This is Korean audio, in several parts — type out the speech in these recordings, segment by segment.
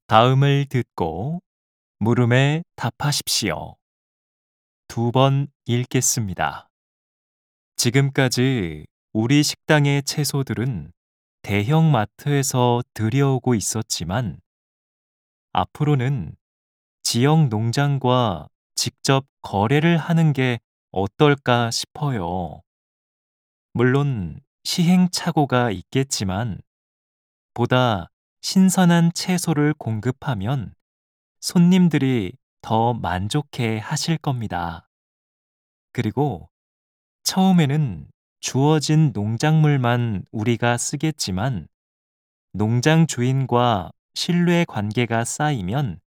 다음을 듣고 물음에 답하십시오. 두 번 읽겠습니다. 지금까지 우리 식당의 채소들은 대형 마트에서 들여오고 있었지만 앞으로는 지역 농장과 직접 거래를 하는 게 어떨까 싶어요. 물론 시행착오가 있겠지만 보다 신선한 채소를 공급하면 손님들이 더 만족해 하실 겁니다. 그리고 처음에는 주어진 농작물만 우리가 쓰겠지만 농장 주인과 신뢰 관계가 쌓이면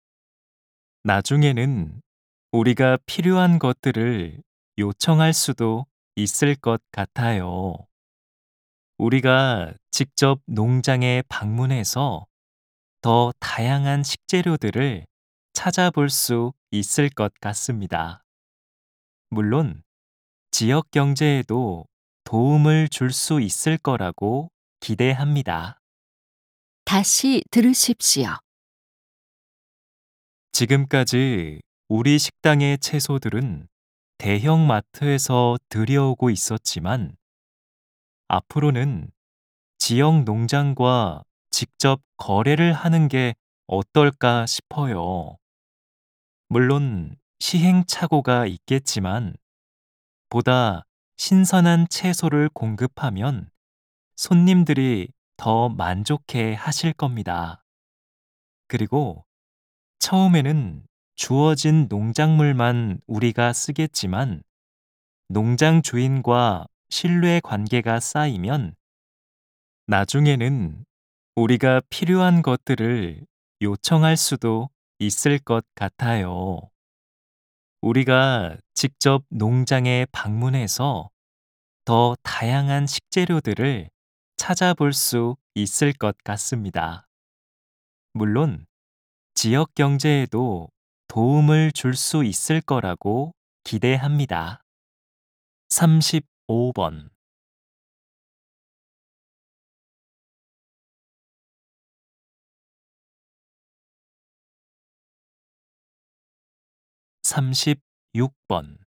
나중에는 우리가 필요한 것들을 요청할 수도 있을 것 같아요. 우리가 직접 농장에 방문해서 더 다양한 식재료들을 찾아볼 수 있을 것 같습니다. 물론 지역 경제에도 도움을 줄 수 있을 거라고 기대합니다. 다시 들으십시오. 지금까지 우리 식당의 채소들은 대형 마트에서 들여오고 있었지만 앞으로는 지역 농장과 직접 거래를 하는 게 어떨까 싶어요. 물론 시행착오가 있겠지만 보다 신선한 채소를 공급하면 손님들이 더 만족해 하실 겁니다. 그리고 처음에는 주어진 농작물만 우리가 쓰겠지만 농장 주인과 신뢰 관계가 쌓이면 나중에는 우리가 필요한 것들을 요청할 수도 있을 것 같아요. 우리가 직접 농장에 방문해서 더 다양한 식재료들을 찾아볼 수 있을 것 같습니다. 물론 지역 경제에도 도움을 줄 수 있을 거라고 기대합니다. 35번, 36번.